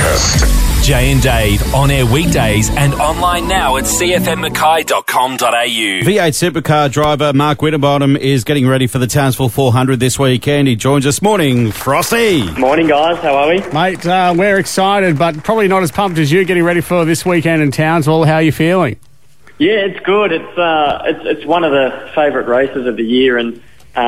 breakfast. Jay and Dave, on air weekdays and online now at cfmmackay.com.au. V8 supercar driver Mark Winterbottom is getting ready for the Townsville 400 this weekend. He joins us. Morning, Frosty. Morning, guys. How are we? Mate, we're excited, but probably not as pumped as you getting ready for this weekend in Townsville. How are you feeling? Yeah, it's good. It's one of the favourite races of the year, and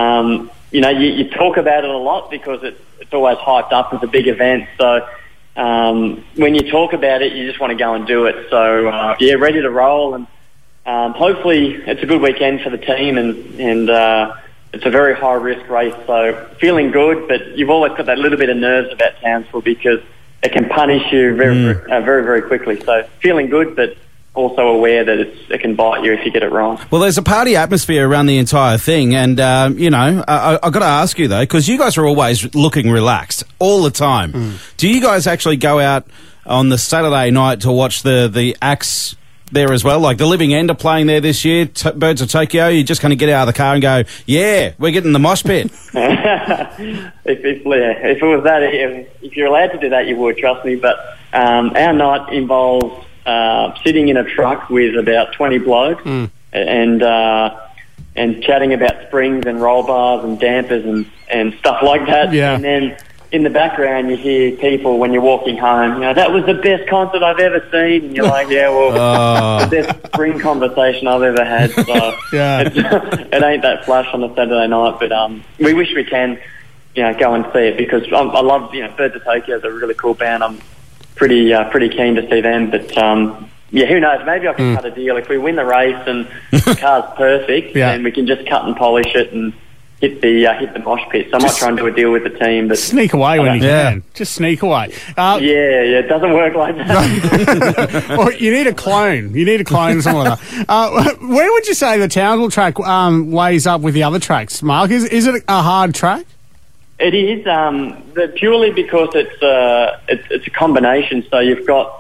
you talk about it a lot because it's always hyped up as a big event. So when you talk about it, you just want to go and do it. So ready to roll, and hopefully it's a good weekend for the team, and it's a very high risk race. So feeling good, but you've always got that little bit of nerves about Townsville because it can punish you very, very quickly. So feeling good, but also aware that it can bite you if you get it wrong. Well, there's a party atmosphere around the entire thing, and, I've got to ask you, though, because you guys are always looking relaxed all the time. Do you guys actually go out on the Saturday night to watch the acts there as well? Like the Living End are playing there this year, Birds of Tokyo. You just kind of get out of the car and go, yeah, we're getting the mosh pit. If it was that, if you're allowed to do that, you would, trust me. But our night involves sitting in a truck with about 20 blokes and chatting about springs and roll bars and dampers and stuff like that. Yeah. And then in the background you hear people when you're walking home, that was the best concert I've ever seen. And you're like, yeah, well, the best spring conversation I've ever had. So it ain't that flash on a Saturday night, but we wish we can, go and see it because I love, Birds of Tokyo is a really cool band. I'm pretty keen to see them, but who knows? Maybe I can cut a deal if we win the race and the car's perfect, then we can just cut and polish it and hit the mosh pit. So I might try and do a deal with the team, but sneak away when you can. Just sneak away. It doesn't work like that. Well, you need a clone. Something like that. Where would you say the Townsville track weighs up with the other tracks, Mark? Is it a hard track? It is, purely because it's a combination. So you've got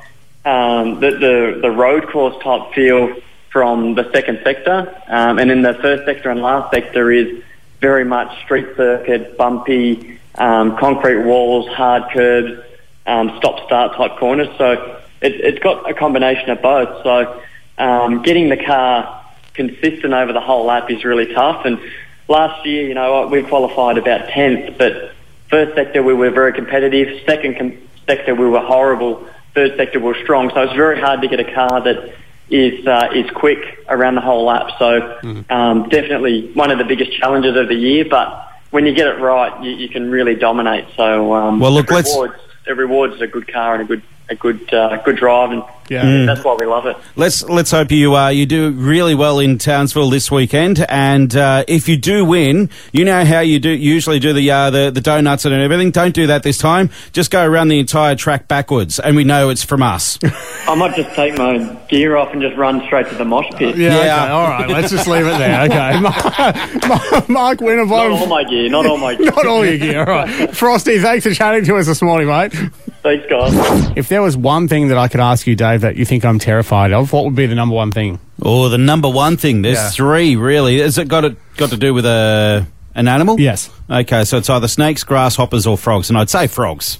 the road course type feel from the second sector, and then the first sector and last sector is very much street circuit, bumpy, concrete walls, hard curbs, stop-start type corners. So it's got a combination of both. So getting the car consistent over the whole lap is really tough. And last year, we qualified about 10th, but first sector we were very competitive, second sector we were horrible, third sector we were strong. So it's very hard to get a car that is quick around the whole lap. So definitely one of the biggest challenges of the year, but when you get it right, you can really dominate. So it rewards a good car and a good drive, and that's why we love it. Let's hope you do really well in Townsville this weekend, and if you do win, you know how you usually do the donuts and everything. Don't do that this time. Just go around the entire track backwards, and we know it's from us. I might just take my gear off and just run straight to the mosh pit. Okay, all right, let's just leave it there. Okay, Mark Winterbottom. Not all my gear. Not all your gear. All right, Frosty, thanks for chatting to us this morning, mate. Thanks, guys. If there was one thing that I could ask you, Dave, that you think I'm terrified of, what would be the number one thing? Oh, the number one thing. There's three, really. Has it got to do with an animal? Yes. Okay, so it's either snakes, grasshoppers, or frogs, and I'd say frogs.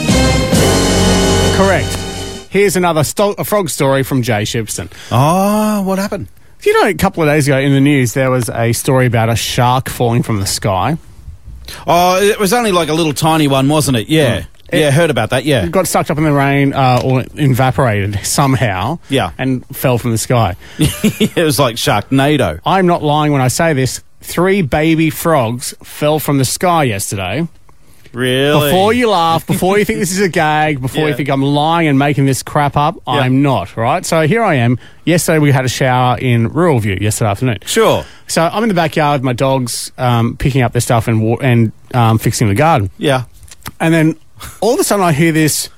Correct. Here's another a frog story from Jay Shipston. Oh, what happened? A couple of days ago in the news, there was a story about a shark falling from the sky. Oh, it was only like a little tiny one, wasn't it? Yeah. Yeah, heard about that, yeah. It got sucked up in the rain or evaporated somehow and fell from the sky. It was like Sharknado. I'm not lying when I say this. 3 baby frogs fell from the sky yesterday. Really? Before you laugh, before you think this is a gag, before you think I'm lying and making this crap up, I'm not, right? So here I am. Yesterday we had a shower in Rural View yesterday afternoon. Sure. So I'm in the backyard with my dogs picking up their stuff and fixing the garden. Yeah. And then all of a sudden I hear this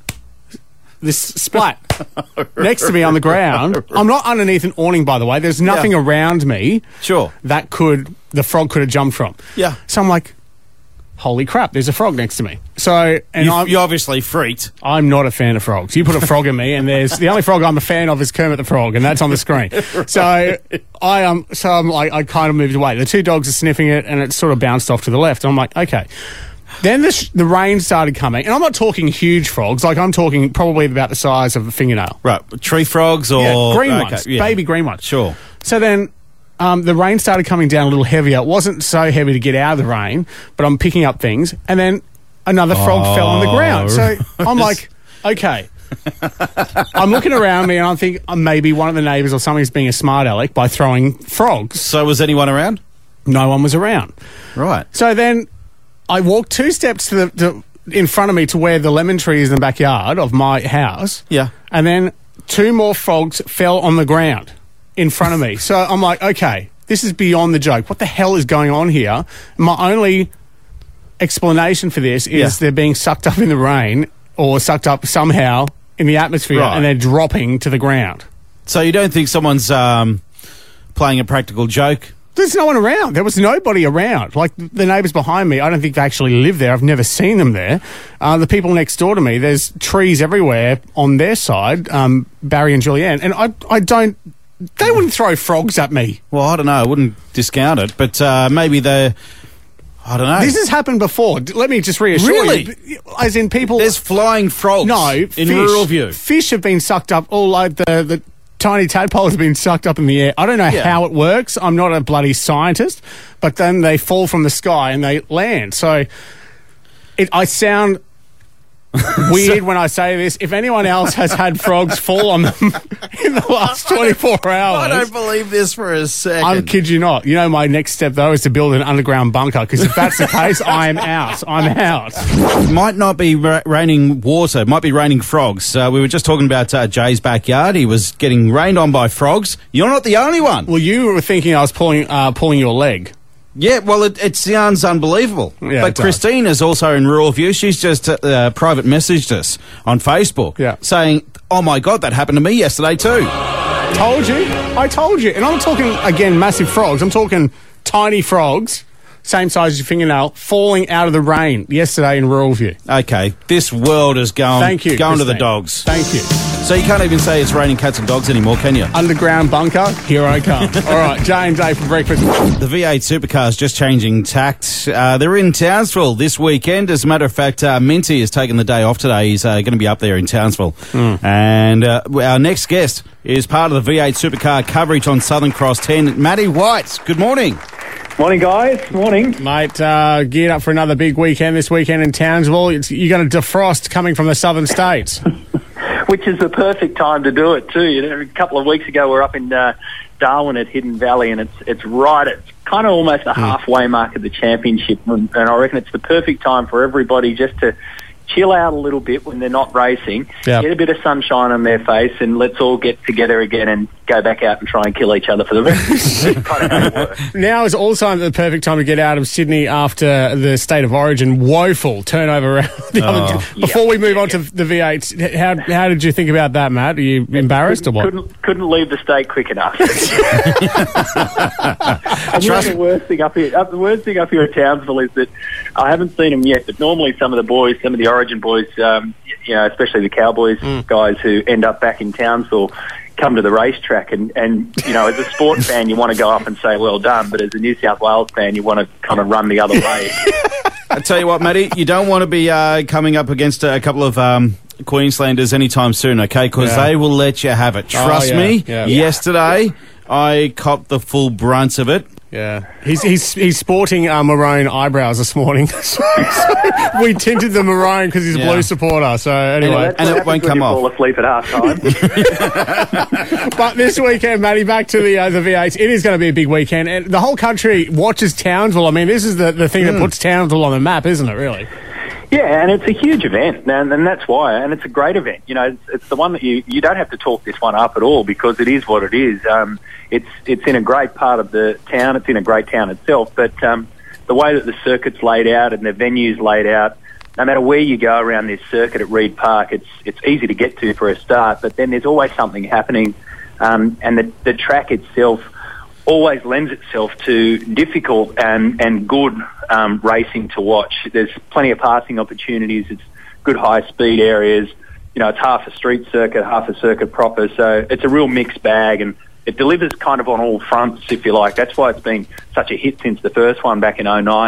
splat next to me on the ground. I'm not underneath an awning, by the way. There's nothing around me that the frog could have jumped from. Yeah. So I'm like, holy crap, there's a frog next to me. So, and you obviously freaked. I'm not a fan of frogs. You put a frog in me, and the only frog I'm a fan of is Kermit the Frog, and that's on the screen. Right. So I'm like, I kind of moved away. The 2 dogs are sniffing it, and it sort of bounced off to the left. I'm like, okay. Then the rain started coming, and I'm not talking huge frogs. Like, I'm talking probably about the size of a fingernail. Right, tree frogs or... green ones, baby green ones. Sure. So then the rain started coming down a little heavier. It wasn't so heavy to get out of the rain, but I'm picking up things, and then another frog fell on the ground. So I'm like, okay. I'm looking around me, and I think maybe one of the neighbours or somebody's being a smart aleck by throwing frogs. So was anyone around? No one was around. Right. So then I walked 2 steps in front of me to where the lemon tree is in the backyard of my house. Yeah. And then 2 more frogs fell on the ground in front of me. So I'm like, okay, this is beyond the joke. What the hell is going on here? My only explanation for this is they're being sucked up in the rain or sucked up somehow in the atmosphere, and they're dropping to the ground. So you don't think someone's playing a practical joke? There's no one around. There was nobody around. Like, the neighbours behind me, I don't think they actually live there. I've never seen them there. The people next door to me, there's trees everywhere on their side, Barry and Julianne, and I don't... They wouldn't throw frogs at me. Well, I don't know. I wouldn't discount it, but maybe they're... I don't know. This has happened before. Let me just reassure you. As in people... There's flying frogs in rural view. Fish have been sucked up, all like the tiny tadpoles have been sucked up in the air. I don't know how it works. I'm not a bloody scientist, but then they fall from the sky and they land. So I sound weird when I say this. If anyone else has had frogs fall on them in the last 24 hours... I don't believe this for a second. I kid you not. You know, my next step, though, is to build an underground bunker, because if that's the case, I am out. I'm out. It might not be raining water. It might be raining frogs. We were just talking about Jay's backyard. He was getting rained on by frogs. You're not the only one. Well, you were thinking I was pulling your leg. Yeah, well, it sounds unbelievable. Yeah, but Christine is also in Rural View. She's just private messaged us on Facebook saying, oh, my God, that happened to me yesterday too. Told you. I told you. And I'm talking, again, massive frogs. I'm talking tiny frogs, same size as your fingernail, falling out of the rain yesterday in Rural View. Okay, this world is going to the dogs. Thank you. So you can't even say it's raining cats and dogs anymore, can you? Underground bunker, here I come. All right, Jay and Dave for breakfast. The V8 supercars just changing tact. They're in Townsville this weekend. As a matter of fact, Minty has taken the day off today. He's going to be up there in Townsville. And our next guest is part of the V8 supercar coverage on Southern Cross 10. Matty White, good morning. Morning, guys. Morning. Mate, geared up for another big weekend this weekend in Townsville. You're going to defrost coming from the southern states. Which is the perfect time to do it too. You know, a couple of weeks ago, we're up in Darwin at Hidden Valley, and it's right at kind of almost the halfway mark of the championship, and I reckon it's the perfect time for everybody just to chill out a little bit when they're not racing, get a bit of sunshine on their face, and let's all get together again and go back out and try and kill each other for the rest. Kind of how it works. Now is also the perfect time to get out of Sydney after the State of Origin woeful turnover before we move on to the V8s. How did you think about that, Matt? Are you embarrassed or what? Couldn't leave the state quick enough. And the worst thing up here at Townsville is that I haven't seen them yet, but normally some of the Origin boys, especially the Cowboys guys who end up back in Townsville, come to the racetrack, and as a sport fan, you want to go up and say well done, but as a New South Wales fan, you want to kind of run the other way. I tell you what, Matty, you don't want to be coming up against a couple of Queenslanders anytime soon, okay? Because they will let you have it. Trust me. Yeah. Yesterday, I copped the full brunt of it. Yeah, he's sporting maroon eyebrows this morning. so we tinted the maroon because he's a Blue supporter. So anyway, and it won't come off. Fall asleep at half time. But this weekend, Matty, back to the V8s. It is going to be a big weekend, and the whole country watches Townsville. I mean, this is the thing that puts Townsville on the map, isn't it? Really. Yeah, and it's a huge event, and that's why. And it's a great event. You know, it's the one that you don't have to talk this one up at all because it is what it is. It's in a great part of the town. It's in a great town itself. But the way that the circuit's laid out and the venue's laid out, no matter where you go around this circuit at Reid Park, it's easy to get to for a start. But then there's always something happening, and the track itself always lends itself to difficult and good racing to watch. There's plenty of passing opportunities. It's good high-speed areas. You know, it's half a street circuit, half a circuit proper. So it's a real mixed bag, and it delivers kind of on all fronts, if you like. That's why it's been such a hit since the first one back in 2009.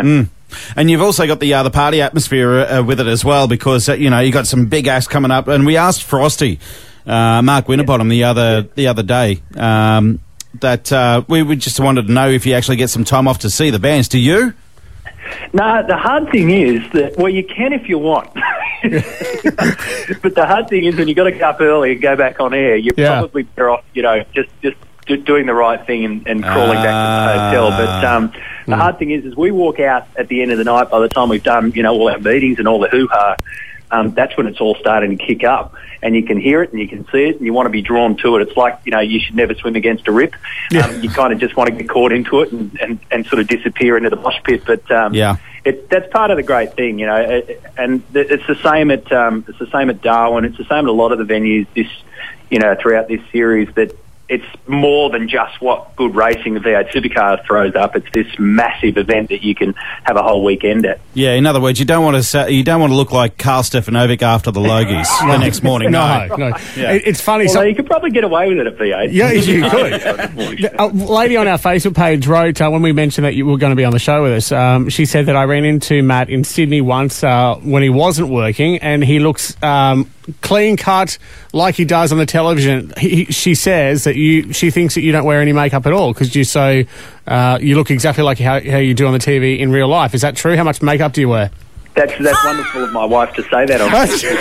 And you've also got the party atmosphere with it as well, because you got some big acts coming up. And we asked Frosty, Mark Winterbottom, the other day, that we just wanted to know if you actually get some time off to see the bands. Do you? No, the hard thing is that, well, you can if you want. But the hard thing is when you've got to get up early and go back on air, you're probably better off, just doing the right thing and crawling back to the hotel. But the hard thing is we walk out at the end of the night, by the time we've done, all our meetings and all the hoo-ha, that's when it's all starting to kick up. And you can hear it and you can see it and you want to be drawn to it. It's like, you should never swim against a rip. You kind of just want to get caught into it and sort of disappear into the mosh pit. But that's part of the great thing, and it's the same at Darwin. It's the same at a lot of the venues throughout this series, that it's more than just what good racing the V8 Supercar throws up. It's this massive event that you can have a whole weekend at. Yeah, in other words, you don't want to look like Karl Stefanovic after the Logies the next morning. No. Yeah. It's funny. Well, you could probably get away with it at V8. Yeah, you could. A lady on our Facebook page wrote, when we mentioned that you were going to be on the show with us, she said that I ran into Matt in Sydney once when he wasn't working, and he looks clean cut like he does on the television. She says that she thinks that you don't wear any makeup at all because you look exactly like how you do on the TV in real life. Is that true? How much makeup do you wear? That's wonderful of my wife to say that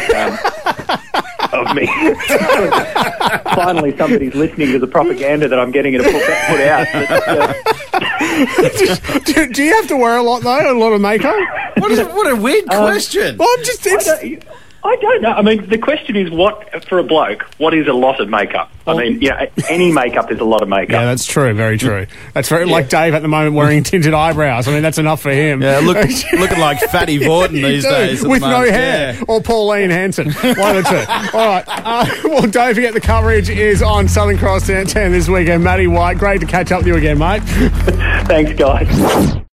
of me. Finally, somebody's listening to the propaganda that I'm getting her to put out. Do you have to wear a lot though? A lot of makeup? What a weird question. Well, I don't know. I mean, the question is, for a bloke, what is a lot of makeup? Well, I mean, any makeup is a lot of makeup. Yeah, that's true. Very true. That's very like Dave at the moment wearing tinted eyebrows. I mean, that's enough for him. Yeah, looking like Fatty Vorden these days. With no hair. Yeah. Or Pauline Hanson. One or two. All right. Well, don't forget the coverage is on Southern Cross 10 this weekend. Matty White, great to catch up with you again, mate. Thanks, guys.